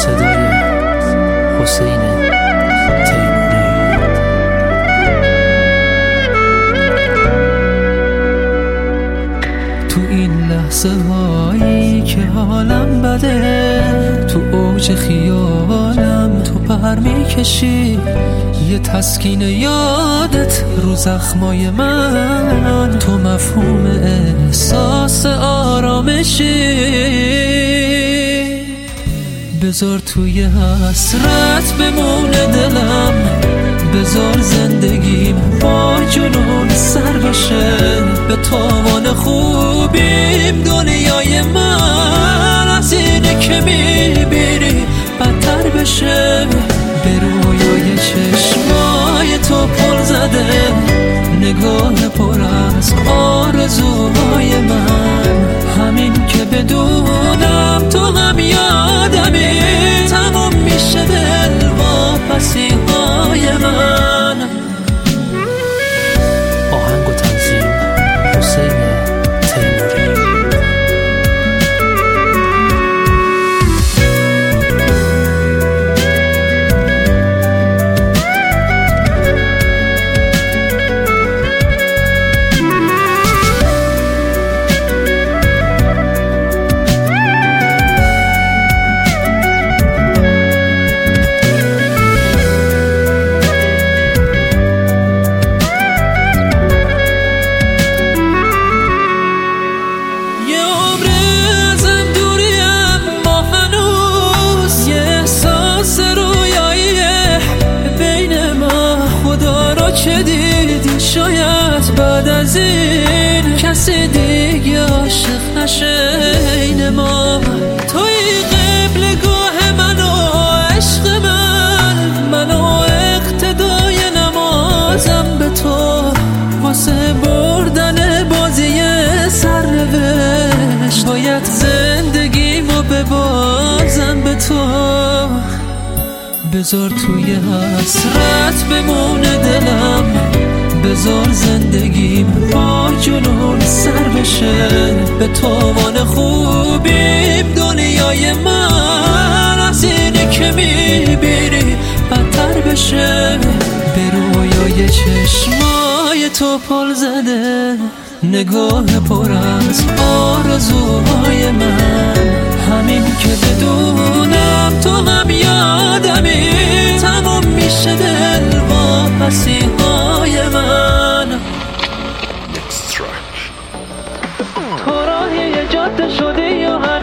صدای حسین تیموری. تو این لحظه هایی که حالم بده، تو اوج خیالم تو پر میکشی، یه تسکین یادت رو زخمای من، تو مفهوم احساس آرامشی. بذار توی حسرت بمونه دلم، بذار زندگیم با جنون سر بشه، به تاوان خوبیم دنیای من از اینه که میبینی بدتر بشه. به رویای چشمای تو پل زده، نگاه پر از آرزوهای من، همین که بدونم تو هم یادمی، تموم میشه دل واپسی های من. آهنگ و تنظیم حسین تیموری. چه دیدی شاید بعد از این کسی دیگه عاشق نشه این ما، توی قبلگاه من و عشق من و اقتدای نمازم به تو، واسه بردن بازی سرنوشت باید زندگیمو ببازم به تو. بذار توی حسرت بمونه دلم، بذار زندگیم با جنون سر بشه، به تاوان خوبیم دنیای من از اینه که میبینی بدتر بشه. به رویای چشمای تو پل زده، نگاه پر از آرزوهای من، همین که بدونم تو هم یادمی، تموم میشه دل واپسی های من. تو راهی جاده شدی یا